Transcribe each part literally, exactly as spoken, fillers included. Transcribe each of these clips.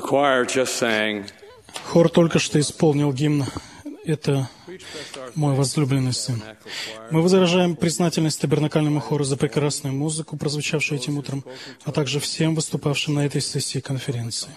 choir just sang, Хор только что исполнил гимн «Это мой возлюбленный сын». Мы выражаем признательность табернакальному хору за прекрасную музыку, прозвучавшую этим утром, а также всем выступавшим на этой сессии конференции.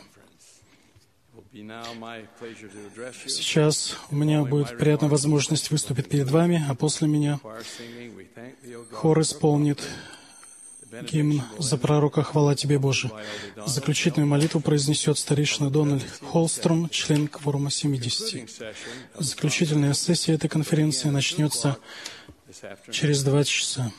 Сейчас у меня будет приятная возможность выступить перед вами, а после меня хор исполнит гимн «За пророка хвала Тебе, Боже». Заключительную молитву произнесет старейшина Дональд Холстром, член кворума семидесяти. Заключительная сессия этой конференции начнется через два часа.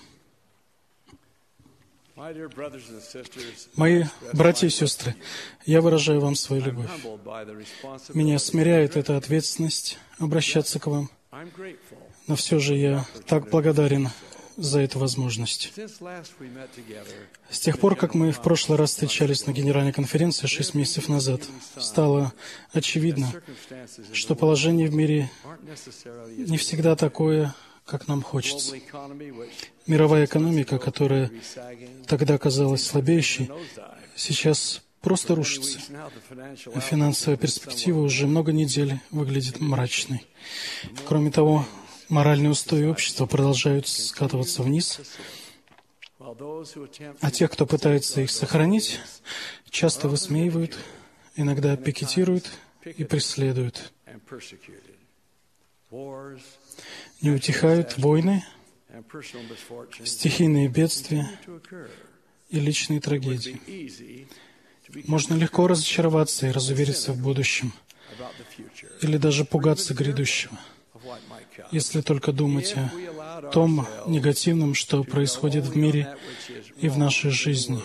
Мои братья и сестры, я выражаю вам свою любовь. Меня смиряет эта ответственность обращаться к вам, но все же я так благодарен за эту возможность. С тех пор, как мы в прошлый раз встречались на Генеральной конференции шесть месяцев назад, стало очевидно, что положение в мире не всегда такое, как нам хочется. Мировая экономика, которая тогда казалась слабеющей, сейчас просто рушится. А финансовая перспектива уже много недель выглядит мрачной. Кроме того, моральные устои общества продолжают скатываться вниз, а тех, кто пытается их сохранить, часто высмеивают, иногда пикетируют и преследуют. Не утихают войны, стихийные бедствия и личные трагедии. Можно легко разочароваться и разувериться в будущем, или даже пугаться грядущего, если только думать о том негативном, что происходит в мире и в нашей жизни.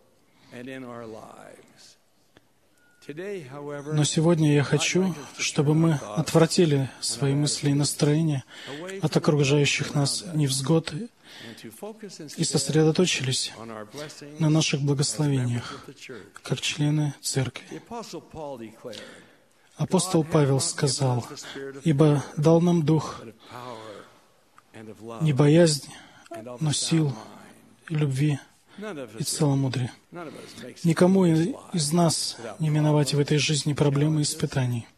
Но сегодня я хочу, чтобы мы отвратили свои мысли и настроения от окружающих нас невзгод и сосредоточились на наших благословениях, как члены Церкви. Апостол Павел сказал: «Ибо дал нам Дух не боязни, но сил, и любви и целомудрия». Никому из нас не миновать в этой жизни проблемы и испытаний,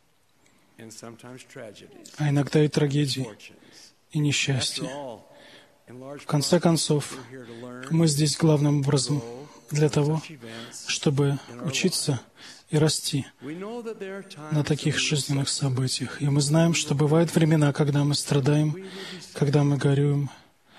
а иногда и трагедии, и несчастья. В конце концов, мы здесь главным образом для того, чтобы учиться и расти на таких жизненных событиях. И мы знаем, что бывают времена, когда мы страдаем, когда мы горюем.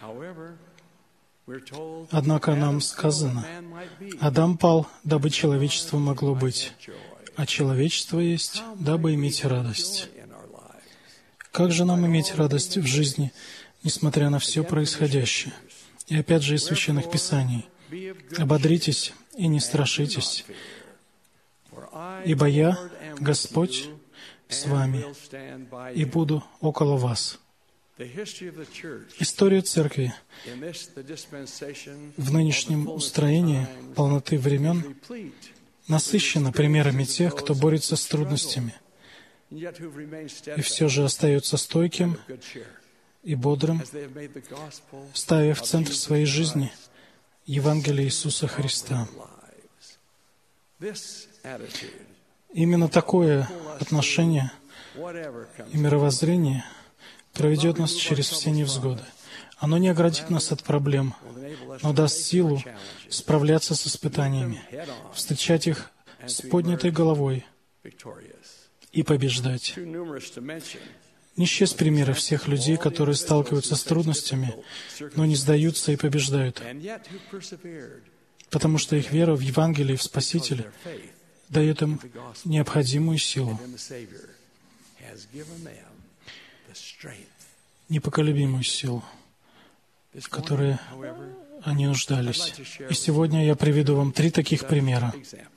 Однако нам сказано: «Адам пал, дабы человечество могло быть, а человечество есть, дабы иметь радость». Как же нам иметь радость в жизни, несмотря на все происходящее? И опять же из Священных Писаний: «Ободритесь и не страшитесь, ибо я, Господь, с вами, и буду около вас». История Церкви в нынешнем устроении полноты времен насыщена примерами тех, кто борется с трудностями и все же остается стойким и бодрым, ставя в центр своей жизни Евангелие Иисуса Христа. Именно такое отношение и мировоззрение проведет нас через все невзгоды. Оно не оградит нас от проблем, но даст силу справляться с испытаниями, встречать их с поднятой головой и побеждать. Не счесть примеров всех людей, которые сталкиваются с трудностями, но не сдаются и побеждают, потому что их вера в Евангелие и в Спасителя дает им необходимую силу, непоколебимую силу, в которой они нуждались. И сегодня я приведу вам три таких примера.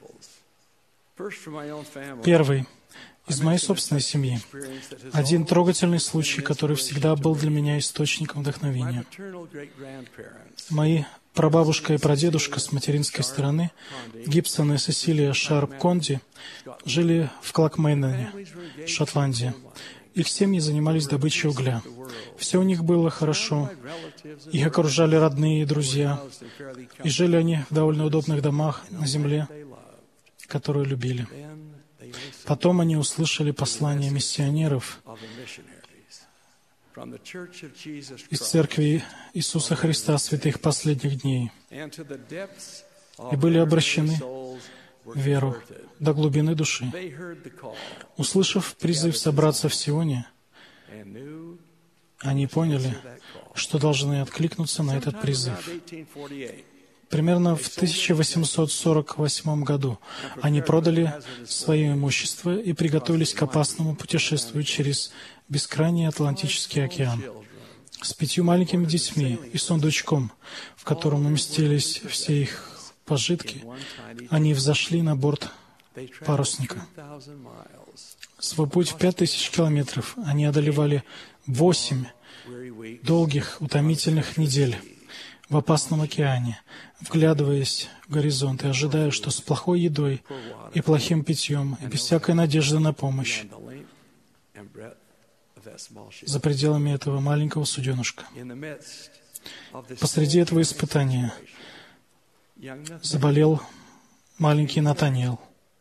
Первый — из моей собственной семьи. Один трогательный случай, который всегда был для меня источником вдохновения. Мои прабабушка и прадедушка с материнской стороны, Гибсон и Сесилия Шарп Конди, жили в Клакмейнене, Шотландия. Их семьи занимались добычей угля. Все у них было хорошо. Их окружали родные и друзья. И жили они в довольно удобных домах на земле, которые любили. Потом они услышали послание миссионеров из Церкви Иисуса Христа Святых Последних Дней и были обращены в веру до глубины души. Услышав призыв собраться в Сионе, они поняли, что должны откликнуться на этот призыв. Примерно в тысяча восемьсот сорок восьмом году они продали свое имущество и приготовились к опасному путешествию через бескрайний Атлантический океан. С пятью маленькими детьми и сундучком, в котором уместились все их пожитки, они взошли на борт парусника. Свой путь в пять тысяч километров они одолевали восемь долгих, утомительных недель в опасном океане, вглядываясь в горизонт и ожидая, что с плохой едой и плохим питьем, и без всякой надежды на помощь, за пределами этого маленького суденышка, посреди этого испытания заболел маленький Натаниэл.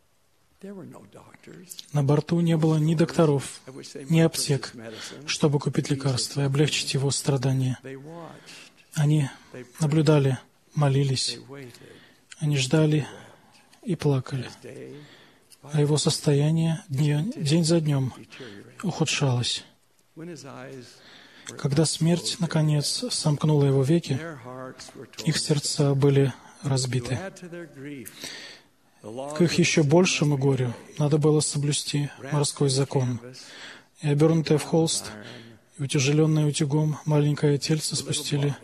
На борту не было ни докторов, ни аптек, чтобы купить лекарства и облегчить его страдания. Они наблюдали, молились, они ждали и плакали, а его состояние день за днем ухудшалось. Когда смерть, наконец, сомкнула его веки, их сердца были разбиты. К их еще большему горю надо было соблюсти морской закон. И обернутое в холст, и утяжеленное утюгом маленькое тельце спустили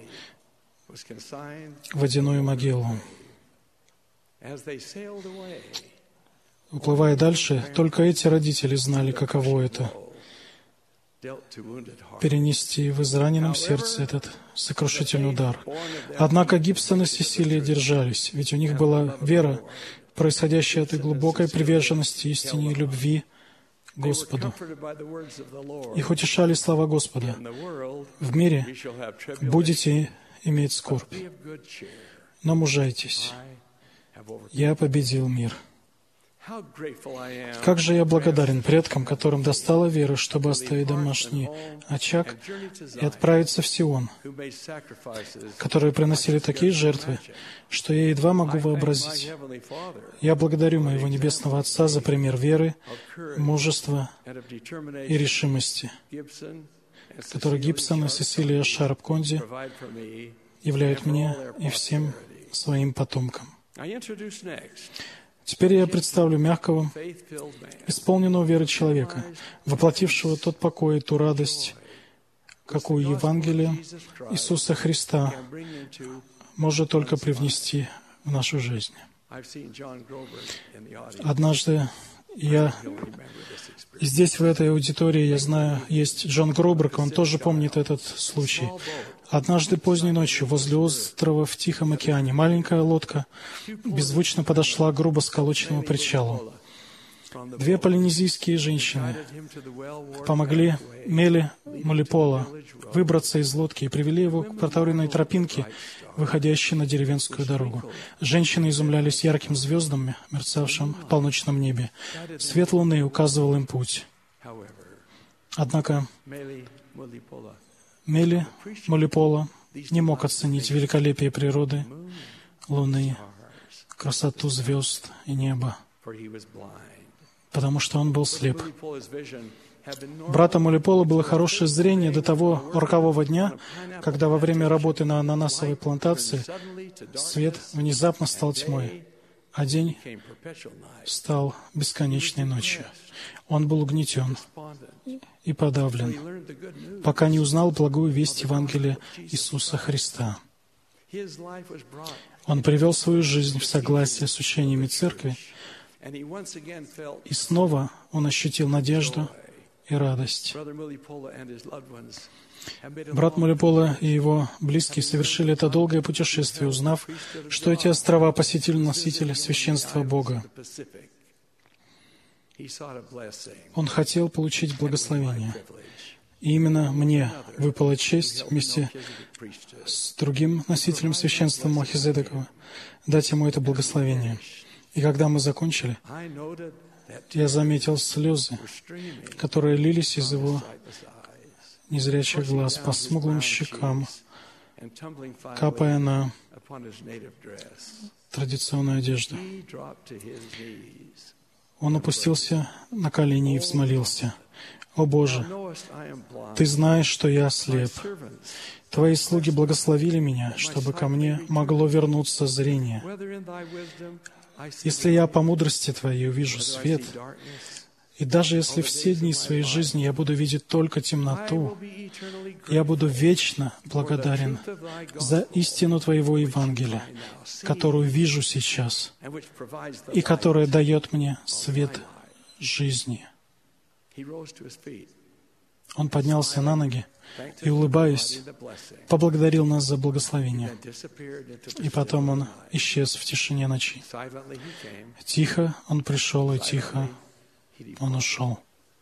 в водяную могилу. Уплывая дальше, только эти родители знали, каково это — перенести в израненном сердце этот сокрушительный удар. Однако Гибсон и Сесилия держались, ведь у них была вера, происходящая от их глубокой приверженности истине и любви к Господу. Их утешали слова Господа: «В мире будете иметь скорбь, но мужайтесь, я победил мир». Как же я благодарен предкам, которым достала вера, чтобы оставить домашний очаг и отправиться в Сион, которые приносили такие жертвы, что я едва могу вообразить. Я благодарю моего Небесного Отца за пример веры, мужества и решимости, который Гибсон и Сесилия Шарп-Конди являют мне и всем своим потомкам. Теперь я представлю мягкого, исполненного веры человека, воплотившего тот покой и ту радость, какую Евангелие Иисуса Христа может только привнести в нашу жизнь. Однажды я... И здесь, в этой аудитории, я знаю, есть Джон Гроберг, он тоже помнит этот случай. Однажды поздней ночью возле острова в Тихом океане маленькая лодка беззвучно подошла к грубо сколоченному причалу. Две полинезийские женщины помогли Мели Молипола выбраться из лодки и привели его к протаренной тропинке, выходящей на деревенскую дорогу. Женщины изумлялись ярким звездам, мерцавшим в полночном небе. Свет луны указывал им путь. Однако Мели Молипола не мог оценить великолепие природы, луны, красоту звезд и неба, потому что он был слеп. Брата Молипола было хорошее зрение до того рокового дня, когда во время работы на ананасовой плантации свет внезапно стал тьмой, а день стал бесконечной ночью. Он был угнетен и подавлен, пока не узнал благую весть Евангелия Иисуса Христа. Он привел свою жизнь в согласие с учениями Церкви, и снова он ощутил надежду и радость. Брат Молипола и его близкие совершили это долгое путешествие, узнав, что эти острова посетили носитель священства Бога. Он хотел получить благословение. И именно мне выпала честь вместе с другим носителем священства Мелхиседекова дать ему это благословение. И когда мы закончили, я заметил слезы, которые лились из его незрячих глаз по смуглым щекам, капая на традиционную одежду. Он опустился на колени и взмолился: «О Боже, Ты знаешь, что я слеп. Твои слуги благословили меня, чтобы ко мне могло вернуться зрение. Если я по мудрости Твоей увижу свет, и даже если все дни своей жизни я буду видеть только темноту, я буду вечно благодарен за истину Твоего Евангелия, которую вижу сейчас, и которая дает мне свет жизни». Он поднялся на ноги и, улыбаясь, поблагодарил нас за благословение. И потом он исчез в тишине ночи. Тихо он пришел, и тихо он ушел.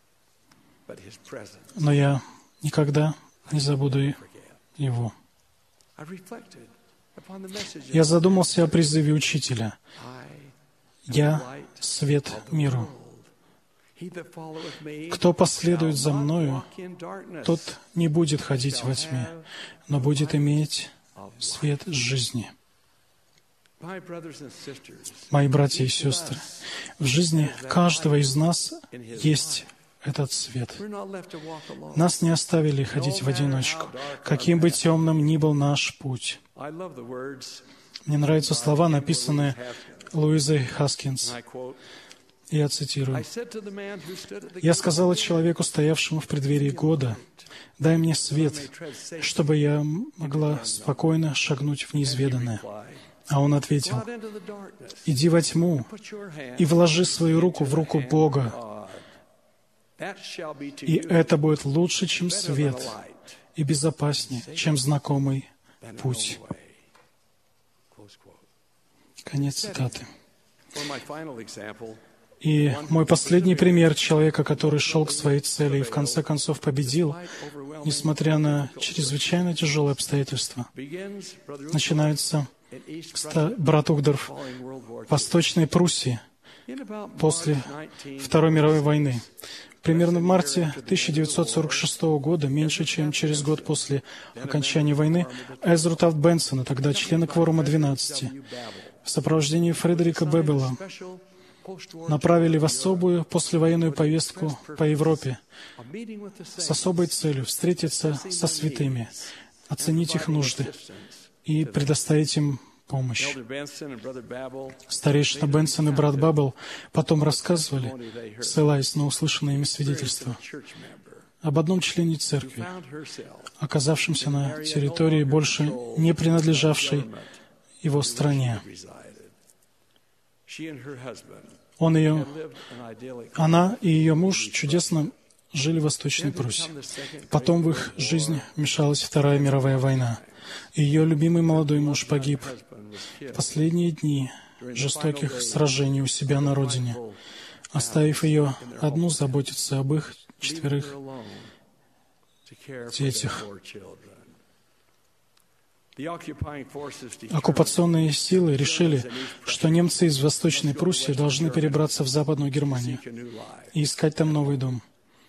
Но я никогда не забуду его. Я задумался о призыве Учителя: «Я — свет миру. Кто последует за Мною, тот не будет ходить во тьме, но будет иметь свет жизни». Мои братья и сестры, в жизни каждого из нас есть этот свет. Нас не оставили ходить в одиночку, каким бы темным ни был наш путь. Мне нравятся слова, написанные Луизой Хаскинс. Я цитирую: «Я сказала человеку, стоявшему в преддверии года: дай мне свет, чтобы я могла спокойно шагнуть в неизведанное». А он ответил: «Иди во тьму и вложи свою руку в руку Бога, и это будет лучше, чем свет, и безопаснее, чем знакомый путь». Конец цитаты. И мой последний пример человека, который шел к своей цели и в конце концов победил, несмотря на чрезвычайно тяжелые обстоятельства, начинается брат Угдорф в Восточной Пруссии после Второй мировой войны. Примерно в марте тысяча девятьсот сорок шестого года, меньше чем через год после окончания войны, Эзру Тафт Бенсона, тогда члена Кворума двенадцати, в сопровождении Фредерика Беббела, направили в особую послевоенную поездку по Европе с особой целью встретиться со святыми, оценить их нужды и предоставить им помощь. Старейшина Бенсон и брат Баббел потом рассказывали, ссылаясь на услышанные ими свидетельства, об одном члене церкви, оказавшемся на территории, больше не принадлежавшей его стране. Он ее, она и ее муж чудесно жили в Восточной Пруссии. Потом в их жизнь вмешалась Вторая мировая война. Ее любимый молодой муж погиб в последние дни жестоких сражений у себя на родине, оставив ее одну заботиться об их четверых детях. Оккупационные силы решили, что немцы из Восточной Пруссии должны перебраться в Западную Германию и искать там новый дом.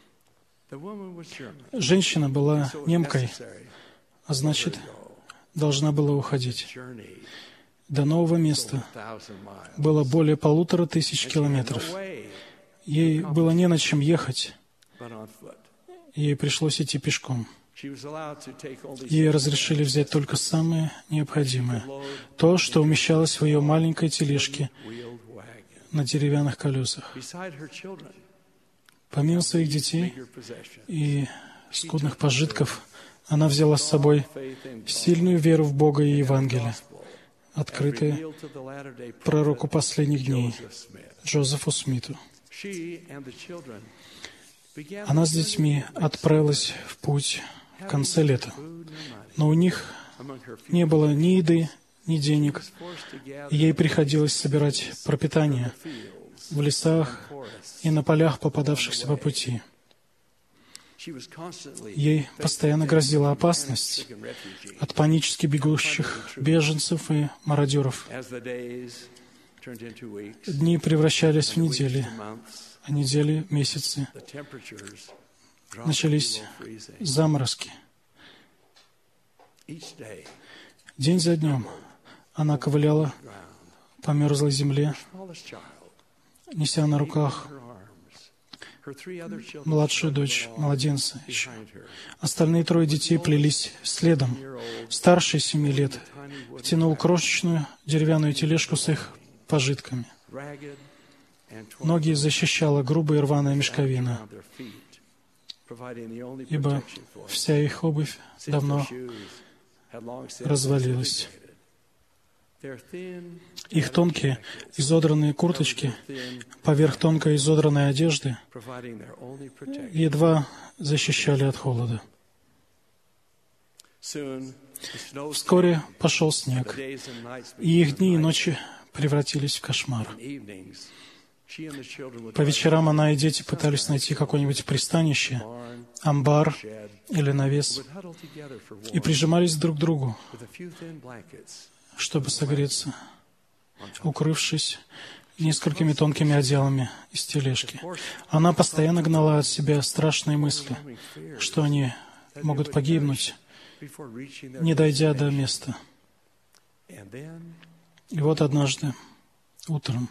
Женщина была немкой, а значит, должна была уходить. До нового места было более полутора тысяч километров. Ей было не на чем ехать. Ей пришлось идти пешком. Ей разрешили взять только самое необходимое, то, что умещалось в ее маленькой тележке на деревянных колесах. Помимо своих детей и скудных пожитков, она взяла с собой сильную веру в Бога и Евангелие, открытое пророку последних дней Джозефу Смиту. Она с детьми отправилась в путь в конце лета, но у них не было ни еды, ни денег, и ей приходилось собирать пропитание в лесах и на полях, попадавшихся по пути. Ей постоянно грозила опасность от панически бегущих беженцев и мародеров. Дни превращались в недели, а недели — в месяцы. Начались заморозки. День за днем она ковыляла по мерзлой земле, неся на руках младшую дочь, младенца еще. Остальные трое детей плелись следом. Старший семи лет тянул крошечную деревянную тележку с их пожитками. Ноги защищала грубая рваная мешковина, ибо вся их обувь давно развалилась. Их тонкие, изодранные курточки поверх тонкой изодранной одежды едва защищали от холода. Вскоре пошел снег, и их дни и ночи превратились в кошмар. По вечерам она и дети пытались найти какое-нибудь пристанище, амбар или навес, и прижимались друг к другу, чтобы согреться, укрывшись несколькими тонкими одеялами из тележки. Она постоянно гнала от себя страшные мысли, что они могут погибнуть, не дойдя до места. И вот однажды утром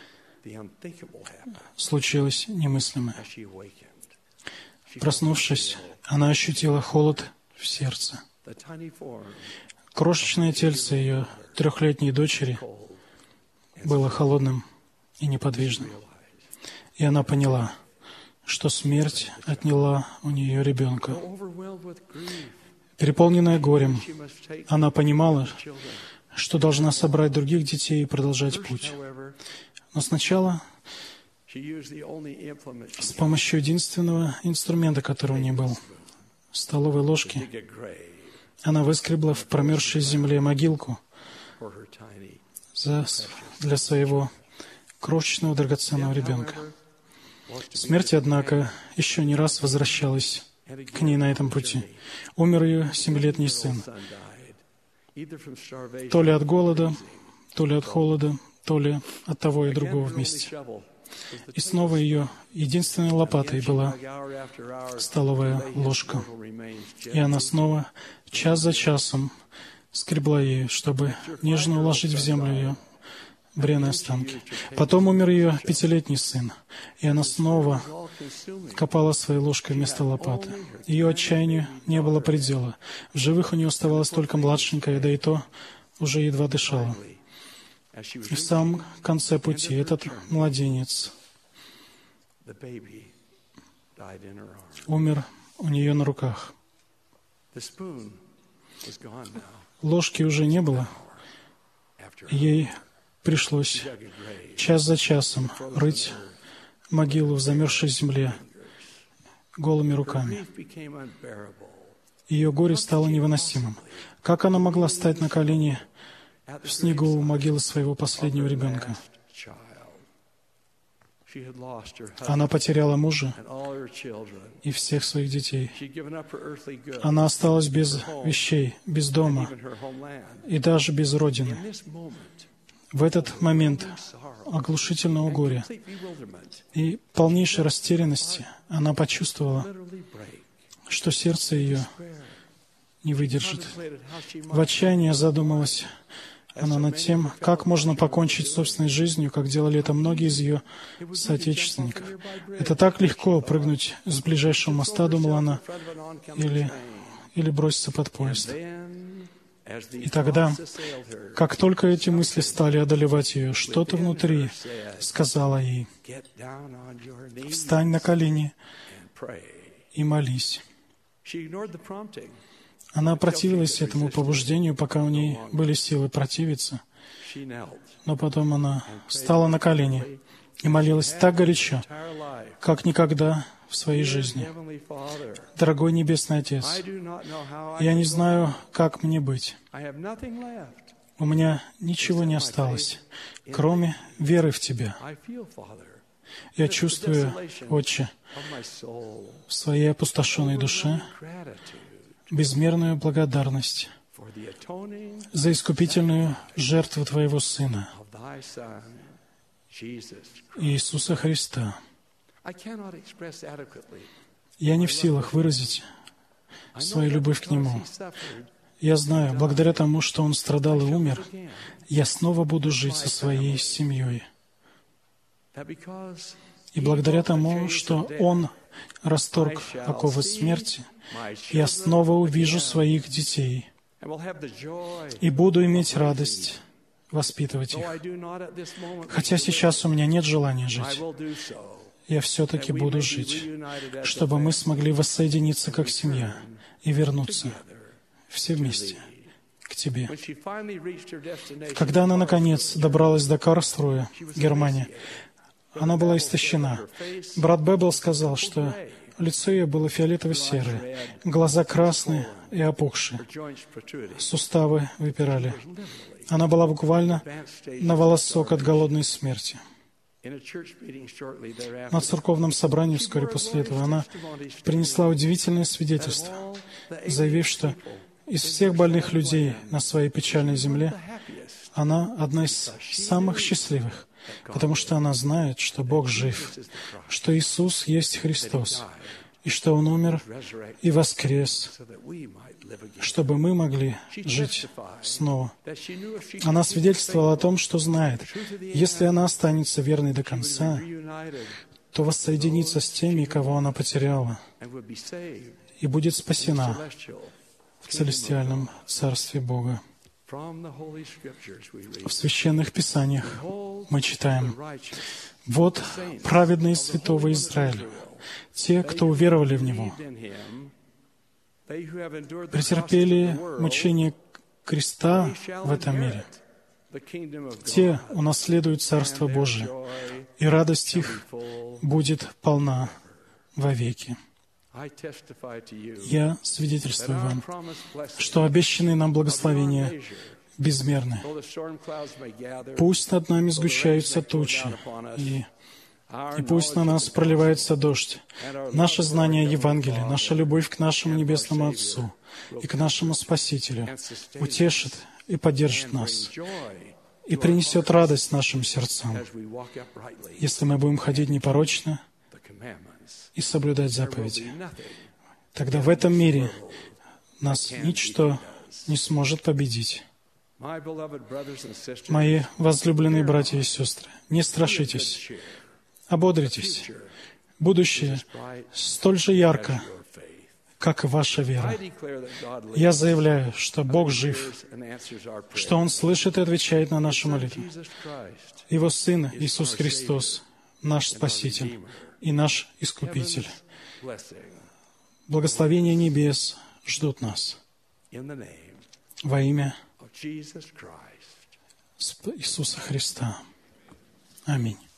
случилось немыслимое. Проснувшись, она ощутила холод в сердце. Крошечное тельце ее трехлетней дочери было холодным и неподвижным. И она поняла, что смерть отняла у нее ребенка. Переполненная горем, она понимала, что должна собрать других детей и продолжать путь. Но сначала, с помощью единственного инструмента, который у нее был, столовой ложки, она выскребла в промерзшей земле могилку за, для своего крошечного драгоценного ребенка. Смерть, однако, еще не раз возвращалась к ней на этом пути. Умер ее семилетний сын. То ли от голода, то ли от холода, то ли от того и другого вместе. И снова ее единственной лопатой была столовая ложка. И она снова час за часом скребла ею, чтобы нежно уложить в землю ее бренные останки. Потом умер ее пятилетний сын, и она снова копала своей ложкой вместо лопаты. Ее отчаянию не было предела. В живых у нее оставалась только младшенькая, да и то уже едва дышала. И в самом конце пути этот младенец умер у нее на руках. Ложки уже не было. Ей пришлось час за часом рыть могилу в замерзшей земле голыми руками. Ее горе стало невыносимым. Как она могла стать на колени в снегу у могилы своего последнего ребенка? Она потеряла мужа и всех своих детей. Она осталась без вещей, без дома и даже без родины. В этот момент оглушительного горя и полнейшей растерянности она почувствовала, что сердце ее не выдержит. В отчаянии задумалась она над тем, как можно покончить с собственной жизнью, как делали это многие из ее соотечественников. Это так легко прыгнуть с ближайшего моста, думала она, или, или броситься под поезд. И тогда, как только эти мысли стали одолевать ее, что-то внутри сказала ей: «Встань на колени и молись». Она противилась этому побуждению, пока у ней были силы противиться. Но потом она встала на колени и молилась так горячо, как никогда в своей жизни. «Дорогой Небесный Отец, я не знаю, как мне быть. У меня ничего не осталось, кроме веры в Тебя. Я чувствую, Отче, в своей опустошенной душе безмерную благодарность за искупительную жертву Твоего Сына, Иисуса Христа. Я не в силах выразить свою любовь к Нему. Я знаю, благодаря тому, что Он страдал и умер, я снова буду жить со своей семьей. И благодаря тому, что Он расторг оковы смерти, я снова увижу своих детей и буду иметь радость воспитывать их. Хотя сейчас у меня нет желания жить, я все-таки буду жить, чтобы мы смогли воссоединиться как семья и вернуться все вместе к Тебе. Когда она, наконец, добралась до Карлсруэ, Германия, она была истощена. Брат Беббел сказал, что лицо ее было фиолетово-серое, глаза красные и опухшие, суставы выпирали. Она была буквально на волосок от голодной смерти. На церковном собрании вскоре после этого она принесла удивительное свидетельство, заявив, что из всех больных людей на своей печальной земле она одна из самых счастливых, потому что она знает, что Бог жив, что Иисус есть Христос, и что Он умер и воскрес, чтобы мы могли жить снова. Она свидетельствовала о том, что знает, если она останется верной до конца, то воссоединится с теми, кого она потеряла, и будет спасена в целестиальном Царстве Бога. В Священных Писаниях мы читаем: «Вот праведные святого Израиля, те, кто уверовали в Него, претерпели мучение креста в этом мире. Те унаследуют Царство Божие, и радость их будет полна вовеки». Я свидетельствую вам, что обещанные нам благословения безмерны. Пусть над нами сгущаются тучи, и, и пусть на нас проливается дождь. Наше знание Евангелия, наша любовь к нашему Небесному Отцу и к нашему Спасителю утешит и поддержит нас, и принесет радость нашим сердцам, если мы будем ходить непорочно и соблюдать заповеди. Тогда в этом мире нас ничто не сможет победить. Мои возлюбленные братья и сестры, не страшитесь, ободритесь. Будущее столь же ярко, как и ваша вера. Я заявляю, что Бог жив, что Он слышит и отвечает на наши молитвы. Его Сын Иисус Христос, наш Спаситель и наш Искупитель. Благословения небес ждут нас. Во имя Иисуса Христа. Аминь.